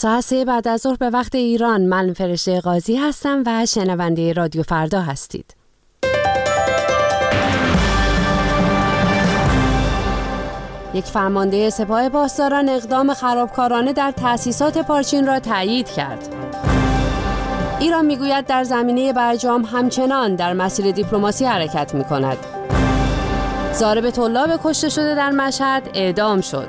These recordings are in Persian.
ساعت 3 بعد از ظهر به وقت ایران. من فرشته قاضی هستم و شنونده رادیو فردا هستید. یک فرمانده سپاه پاسداران اقدام خرابکارانه در تأسیسات پارچین را تایید کرد. ایران میگوید در زمینه برجام همچنان در مسیر دیپلماسی حرکت می‌کند. ضارب طلاب کشته شده در مشهد اعدام شد.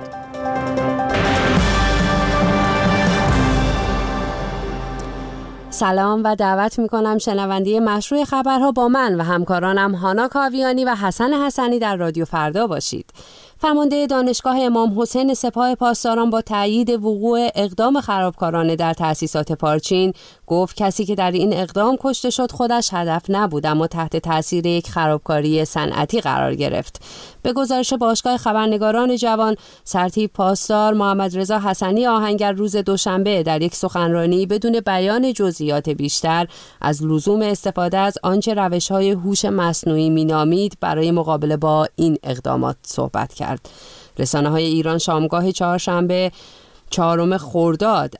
سلام و دعوت می‌کنم شنونده مشروع خبرها با من و همکارانم هانا کاویانی و حسن حسنی در رادیو فردا باشید. فرمانده دانشگاه امام حسین سپاه پاسداران با تایید وقوع اقدام خرابکارانه در تأسیسات پارچین گفت کسی که در این اقدام کشته شد خودش هدف نبود اما تحت تاثیر یک خرابکاری صنعتی قرار گرفت. به گزارش باشگاه خبرنگاران جوان، سرتیپ پاسدار محمد رضا حسنی آهنگر روز دوشنبه در یک سخنرانی بدون بیان جزئیات بیشتر از لزوم استفاده از آنچه روش‌های هوش مصنوعی مینامید برای مقابله با این اقدامات صحبت کرد. رسانه‌های ایران شامگاه چهارشنبه 4 خرداد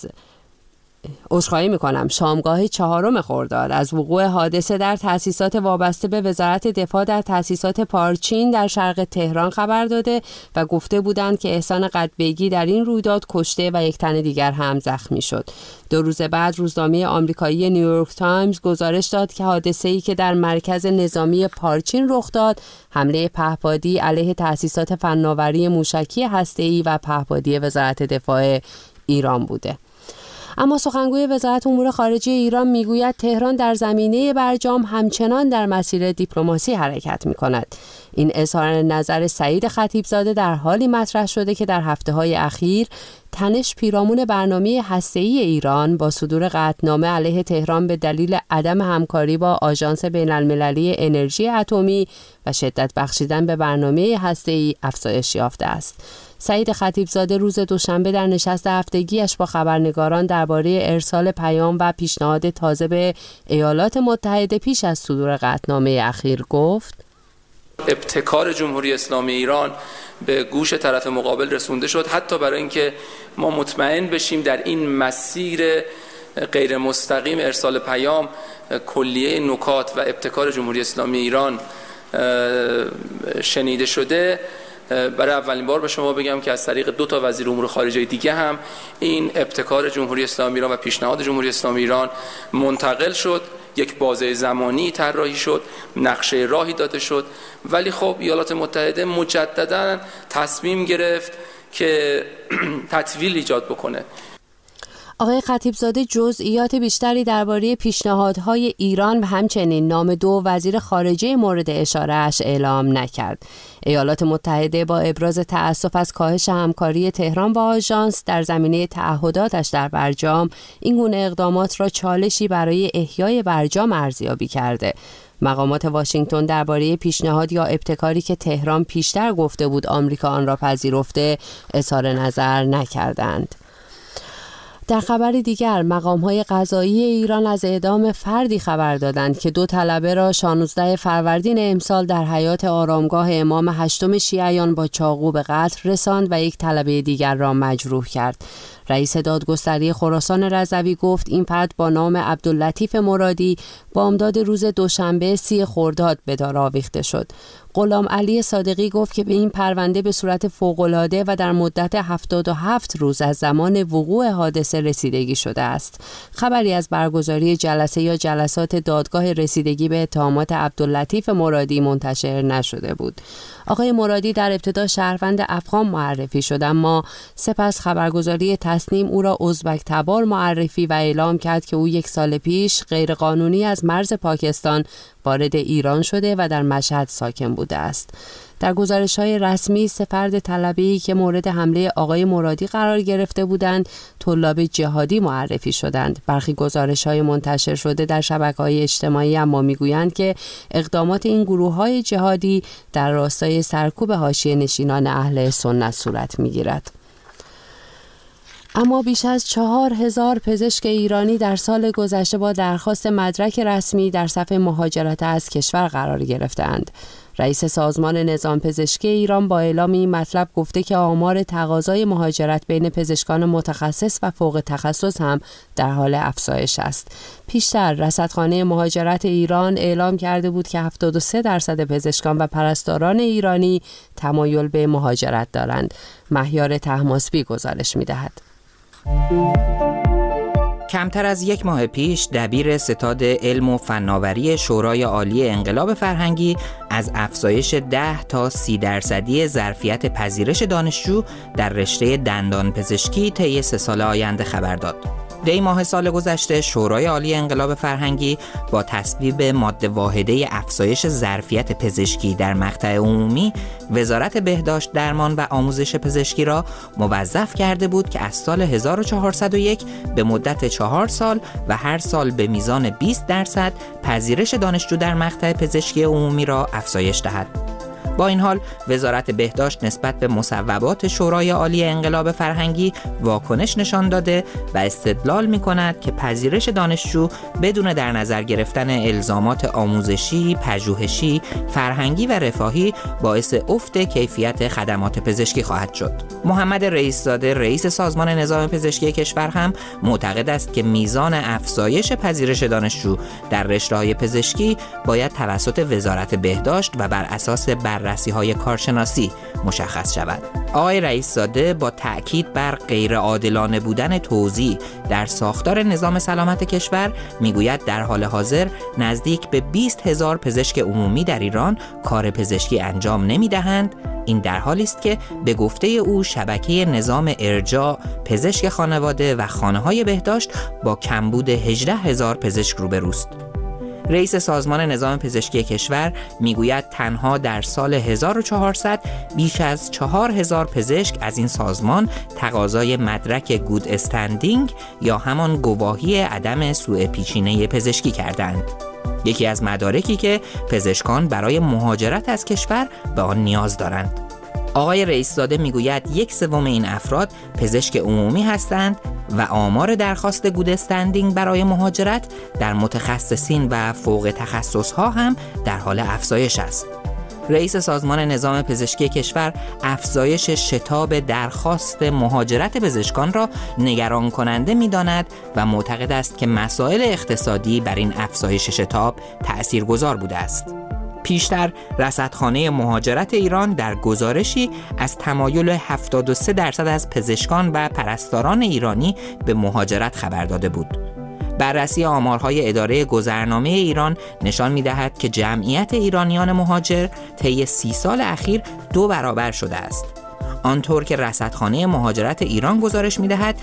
شامگاه 4 خرداد از وقوع حادثه در تأسیسات وابسته به وزارت دفاع در تأسیسات پارچین در شرق تهران خبر داده و گفته بودند که احسان قدبیگی در این رویداد کشته و یک تن دیگر هم زخمی شد. 2 روز بعد روزنامه آمریکایی نیویورک تایمز گزارش داد که حادثه‌ای که در مرکز نظامی پارچین رخ داد حمله پهپادی علیه تأسیسات فناوری موشکی هسته‌ای و پهپادی وزارت دفاع ایران بوده. اما سخنگوی وزارت امور خارجه ایران میگوید تهران در زمینه برجام همچنان در مسیر دیپلماسی حرکت می‌کند. این اظهار نظر سعید خطیبزاده در حالی مطرح شده که در هفته‌های اخیر تنش پیرامون برنامه هسته‌ای ایران با صدور قطعنامه علیه تهران به دلیل عدم همکاری با آژانس بین‌المللی انرژی اتمی و شدت بخشیدن به برنامه هسته‌ای افزایش یافته است. سعید خطیبزاده روز دوشنبه در نشست هفتگیش با خبرنگاران درباره ارسال پیام و پیشنهاد تازه به ایالات متحده پیش از صدور قطعنامه اخیر گفت: ابتکار جمهوری اسلامی ایران به گوش طرف مقابل رسونده شد، حتی برای اینکه ما مطمئن بشیم در این مسیر غیر مستقیم ارسال پیام کلیه نکات و ابتکار جمهوری اسلامی ایران شنیده شده. برای اولین بار به شما بگم که از طریق 2 وزیر امور خارجه دیگه هم این ابتکار جمهوری اسلامی ایران و پیشنهاد جمهوری اسلامی ایران منتقل شد، یک بازه زمانی طراحی شد، نقشه راهی داده شد، ولی خب ایالات متحده مجددا تصمیم گرفت که تطویل ایجاد بکنه. آقای خطیبزاده جزئیات بیشتری درباره پیشنهادهای ایران و همچنین نام 2 وزیر خارجه مورد اشاره‌اش اعلام نکرد. ایالات متحده با ابراز تأسف از کاهش همکاری تهران با آژانس در زمینه تعهداتش در برجام این گونه اقدامات را چالشی برای احیای برجام ارزیابی کرده. مقامات واشنگتن درباره پیشنهاد یا ابتکاری که تهران پیشتر گفته بود آمریکا آن را پذیرفته اظهار نظر نکردند. در خبر دیگر مقام‌های قضایی ایران از اعدام فردی خبر دادند که 2 طلبه را 16 فروردین امسال در حیاط آرامگاه امام 8 شیعیان با چاقو به قتل رساند و یک طلبه دیگر را مجروح کرد. رئیس دادگستری خراسان رضوی گفت این فرد با نام عبداللطیف مرادی بامداد روز دوشنبه 30 خرداد به دار آویخته شد. غلام علی صادقی گفت که به این پرونده به صورت فوق‌العاده و در مدت 77 روز از زمان وقوع حادثه رسیدگی شده است. خبری از برگزاری جلسه یا جلسات دادگاه رسیدگی به اتهامات عبداللطیف مرادی منتشر نشده بود. آقای مرادی در ابتدا شهروند افغان معرفی شد اما سپس خبرگزاری تصنیم او را ازبک تبار معرفی و اعلام کرد که او 1 سال پیش غیرقانونی از مرز پاکستان وارد ایران شده و در مشهد ساکن بوده است. در گزارش‌های رسمی 3 فرد طلبه‌ای که مورد حمله آقای مرادی قرار گرفته بودند طلاب جهادی معرفی شدند. برخی گزارش‌های منتشر شده در شبکه‌های اجتماعی اما می‌گویند که اقدامات این گروه‌های جهادی در راستای سرکوب حاشیه نشینان اهل سنت صورت می‌گیرد. اما بیش از 4000 پزشک ایرانی در سال گذشته با درخواست مدرک رسمی در صف مهاجرت از کشور قرار گرفتند. رئیس سازمان نظام پزشکی ایران با اعلام این مطلب گفته که آمار تقاضای مهاجرت بین پزشکان متخصص و فوق تخصص هم در حال افزایش است. پیشتر رصدخانه مهاجرت ایران اعلام کرده بود که 73% پزشکان و پرستاران ایرانی تمایل به مهاجرت دارند. مهیار طهماسبی گزارش می‌دهد. کمتر از یک ماه پیش دبیر ستاد علم و فناوری شورای عالی انقلاب فرهنگی از افزایش 10 تا 30% ظرفیت پذیرش دانشجو در رشته دندان پزشکی طی 3 سال آینده خبر داد. دی ماه سال گذشته شورای عالی انقلاب فرهنگی با تصویب ماده واحده افزایش ظرفیت پزشکی در مقطع عمومی وزارت بهداشت، درمان و آموزش پزشکی را موظف کرده بود که از سال 1401 به مدت 4 سال و هر سال به میزان 20% پذیرش دانشجو در مقطع پزشکی عمومی را افزایش دهد. با این حال وزارت بهداشت نسبت به مصوبات شورای عالی انقلاب فرهنگی واکنش نشان داده و استدلال می‌کند که پذیرش دانشجو بدون در نظر گرفتن الزامات آموزشی، پژوهشی، فرهنگی و رفاهی باعث افت کیفیت خدمات پزشکی خواهد شد. محمد رئیس‌زاده رئیس سازمان نظام پزشکی کشور هم معتقد است که میزان افزایش پذیرش دانشجو در رشته‌های پزشکی باید توسط وزارت بهداشت و بر اساس بررسی‌های کارشناسی مشخص شود. آقای رئیس‌زاده با تأکید بر غیر عادلانه بودن توزیع در ساختار نظام سلامت کشور میگوید در حال حاضر نزدیک به 20,000 پزشک عمومی در ایران کار پزشکی انجام نمی‌دهند. این در حالی است که به گفته او شبکه نظام ارجاع، پزشک خانواده و خانه‌های بهداشت با کمبود 18,000 پزشک روبروست. رئیس سازمان نظام پزشکی کشور میگوید تنها در سال 1400 بیش از 4,000 پزشک از این سازمان تقاضای مدرک گود استندینگ یا همان گواهی عدم سوء پیشینه پزشکی کردند. یکی از مدارکی که پزشکان برای مهاجرت از کشور به آن نیاز دارند. آقای رئیس‌زاده میگوید 1/3 این افراد پزشک عمومی هستند و آمار درخواست گود استندینگ برای مهاجرت در متخصصین و فوق تخصصها هم در حال افزایش است. رئیس سازمان نظام پزشکی کشور افزایش شتاب درخواست مهاجرت پزشکان را نگران کننده می‌داند و معتقد است که مسائل اقتصادی بر این افزایش شتاب تأثیرگذار بوده است. پیشتر رصدخانه مهاجرت ایران در گزارشی از تمایل 73% از پزشکان و پرستاران ایرانی به مهاجرت خبر داده بود. بررسی آمارهای اداره گذرنامه ایران نشان می‌دهد که جمعیت ایرانیان مهاجر طی 30 سال اخیر 2 برابر شده است. آنطور که رصدخانه مهاجرت ایران گزارش می‌دهد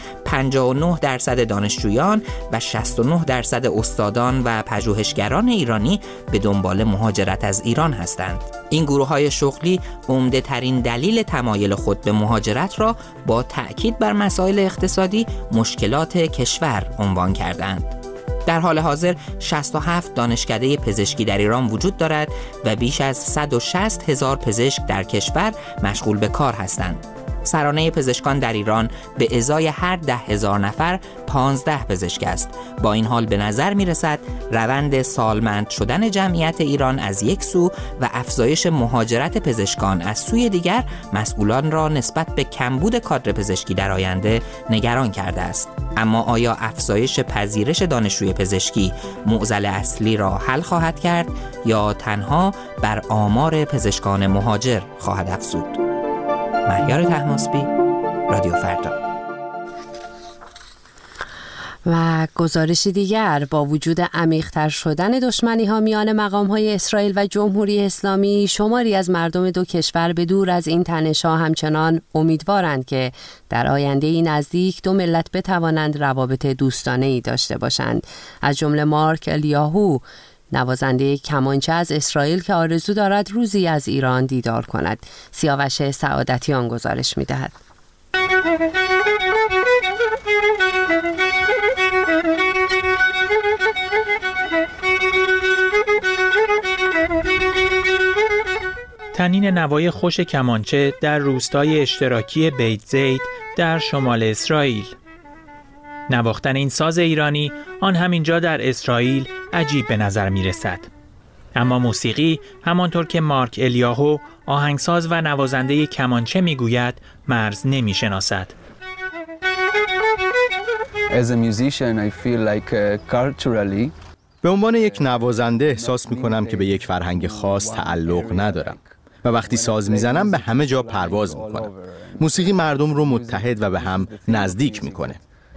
59% دانشجویان و 69% استادان و پژوهشگران ایرانی به دنبال مهاجرت از ایران هستند. این گروه‌های شغلی عمده‌ترین دلیل تمایل خود به مهاجرت را با تأکید بر مسائل اقتصادی مشکلات کشور عنوان کردند. در حال حاضر 67 دانشکده پزشکی در ایران وجود دارد و بیش از 160,000 پزشک در کشور مشغول به کار هستند. سرانه پزشکان در ایران به ازای هر 10,000 نفر 15 پزشک است. با این حال به نظر می رسد روند سالمند شدن جمعیت ایران از یک سو و افزایش مهاجرت پزشکان از سوی دیگر مسئولان را نسبت به کمبود کادر پزشکی در آینده نگران کرده است. اما آیا افزایش پذیرش دانشجوی پزشکی معضل اصلی را حل خواهد کرد یا تنها بر آمار پزشکان مهاجر خواهد افزود؟ مهیار طهماسبی، رادیو فردا. و گزارش دیگر، با وجود عمیق‌تر شدن دشمنی‌ها میان مقام‌های اسرائیل و جمهوری اسلامی، شماری از مردم دو کشور به دور از این تنش‌ها همچنان امیدوارند که در آینده نزدیک دو ملت بتوانند روابط دوستانه‌ای داشته باشند. از جمله مارک الیاهو، نوازنده کمانچه از اسرائیل که آرزو دارد روزی از ایران دیدار کند. سیاوش سعادتیان گزارش می‌دهد. تنین نوای خوش کمانچه در روستای اشتراکی بیت زید در شمال اسرائیل. نواختن این ساز ایرانی آن همینجا در اسرائیل عجیب به نظر می رسد. اما موسیقی همانطور که مارک الیاهو آهنگساز و نوازنده کمانچه میگوید مرز نمیشناسد. As a musician, I feel like culturally به عنوان یک نوازنده احساس می‌کنم که به یک فرهنگ خاص تعلق ندارم و وقتی ساز میزنم به همه جا پرواز می‌کنم. موسیقی مردم رو متحد و به هم نزدیک می‌کنه.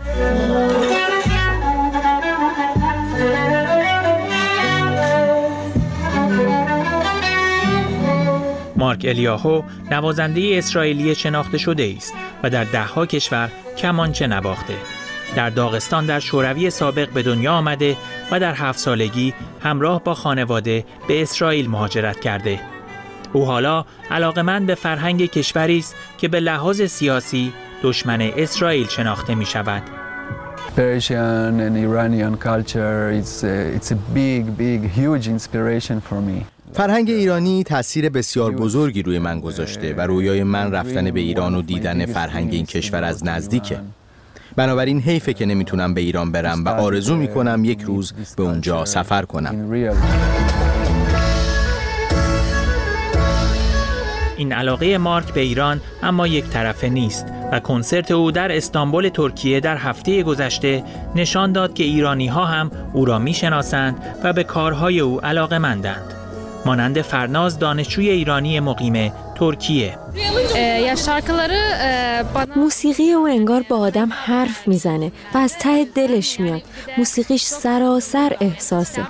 مارک الیاهو نوازنده اسرائیلی شناخته شده است و در ده‌ها کشور کمانچه نواخته. در داغستان در شوروی سابق به دنیا آمده و در 7 سالگی همراه با خانواده به اسرائیل مهاجرت کرده. او حالا علاقه‌مند به فرهنگ کشوری است که به لحاظ سیاسی دشمن اسرائیل شناخته می شود. Persian and Iranian culture, it's a big, huge inspiration for me. فرهنگ ایرانی تأثیر بسیار بزرگی روی من گذاشته و رویای من رفتن به ایران و دیدن فرهنگ این کشور از نزدیکه. بنابراین حیفه که نمیتونم به ایران برم و آرزو میکنم یک روز به اونجا سفر کنم. این علاقه مارک به ایران اما یک طرفه نیست و کنسرت او در استانبول ترکیه در هفته گذشته نشان داد که ایرانی‌ها هم او را میشناسند و به کارهای او علاقه‌مندند. مانند فرناز دانشجوی ایرانی مقیم ترکیه. موسیقی او انگار با آدم حرف میزنه و از ته دلش میاد. موسیقیش سراسر احساسه.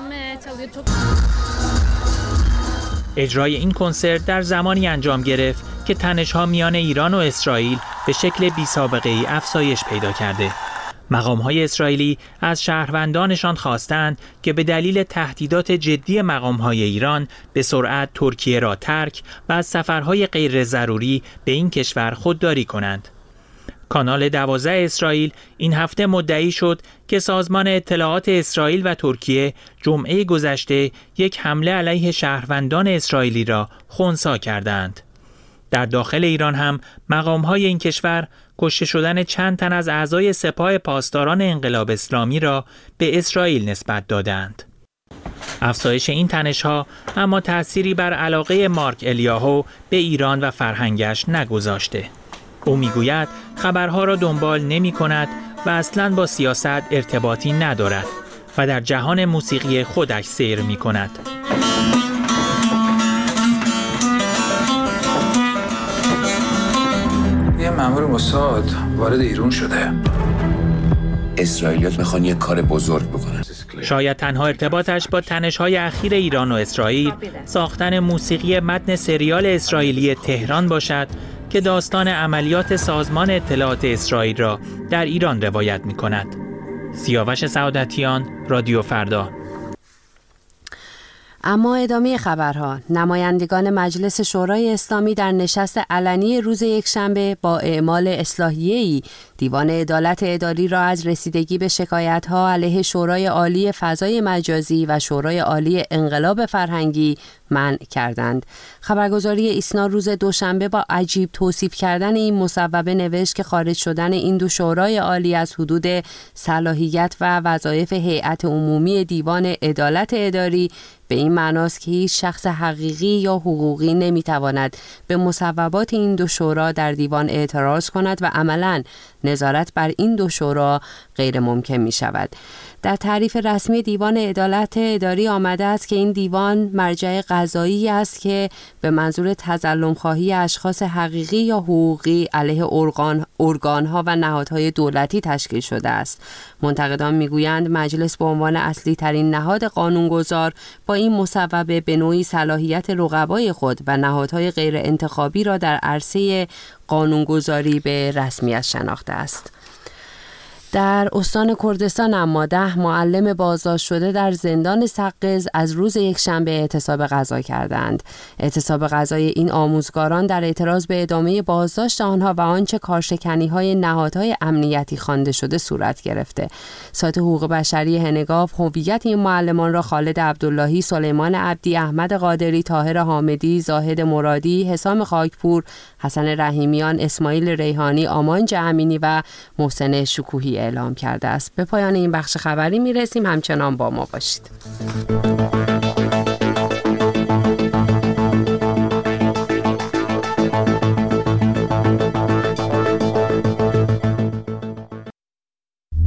اجرای این کنسرت در زمانی انجام گرفت که تنش‌ها میان ایران و اسرائیل به شکل بی‌سابقه‌ای افزایش پیدا کرده. مقام‌های اسرائیلی از شهروندانشان خواستند که به دلیل تهدیدات جدی مقام‌های ایران به سرعت ترکیه را ترک و از سفرهای غیر ضروری به این کشور خودداری کنند. کانال 12 اسرائیل این هفته مدعی شد که سازمان اطلاعات اسرائیل و ترکیه جمعه گذشته یک حمله علیه شهروندان اسرائیلی را خنثی کردند. در داخل ایران هم مقام‌های این کشور کشته شدن چند تن از اعضای سپاه پاسداران انقلاب اسلامی را به اسرائیل نسبت دادند. افزایش این تنش‌ها اما تأثیری بر علاقه مارک الیاهو به ایران و فرهنگش نگذاشته. او میگوید خبرها را دنبال نمی‌کند و اصلاً با سیاست ارتباطی ندارد و در جهان موسیقی خودش سیر می‌کند. یه مأمور موساد وارد ایران شده. اسرائیلیات میخوان یه کار بزرگ بکنن. شاید تنها ارتباطش با تنش‌های اخیر ایران و اسرائیل ساختن موسیقی متن سریال اسرائیلی تهران باشد که داستان عملیات سازمان اطلاعات اسرائیل را در ایران روایت می‌کند. سیاوش سعادتیان، رادیو فردا. اما ادامه خبرها. نمایندگان مجلس شورای اسلامی در نشست علنی روز یکشنبه با اعمال اصلاحیه‌ای دیوان عدالت اداری را از رسیدگی به شکایت‌ها علیه شورای عالی فضای مجازی و شورای عالی انقلاب فرهنگی منع کردند. خبرگزاری ایسنا روز دوشنبه با عجیب توصیف کردن این مصوبه نوشت که خارج شدن این دو شورای عالی از حدود صلاحیت و وظایف هیئت عمومی دیوان عدالت اداری به این معناست که هیچ شخص حقیقی یا حقوقی نمیتواند به مصوبات این دو شورا در دیوان اعتراض کند و عملاً نظارت بر این دو شورا غیر ممکن می شود. در تعریف رسمی دیوان عدالت اداری آمده است که این دیوان مرجع قضایی است که به منظور تظلم خواهی اشخاص حقیقی یا حقوقی علیه ارگان‌ها و نهادهای دولتی تشکیل شده است. منتقدان میگویند مجلس به عنوان اصلی ترین نهاد قانونگذار با این مصوبه به نوعی صلاحیت رقبای خود و نهادهای غیر انتخابی را در عرصه قانونگذاری به رسمیت شناخته است. در استان کردستان اما 10 معلم بازداشت شده در زندان سقز از روز یکشنبه اعتصاب غذا کردند. اعتصاب غذای این آموزگاران در اعتراض به ادامه بازداشت آنها و آنچه کارشکنی‌های نهادهای امنیتی خوانده شده صورت گرفته. سایت حقوق بشری هنگاف هویت این معلمان را خالد عبداللهی، سلیمان عبدی، احمد قادری، طاهر حامدی، زاهد مرادی، حسام خاکپور، حسن رحیمیان، اسماعیل ریحانی، آمان جهمینی و محسن شکوهی اعلام کرده است. به پایان این بخش خبری میرسیم. همچنان با ما باشید.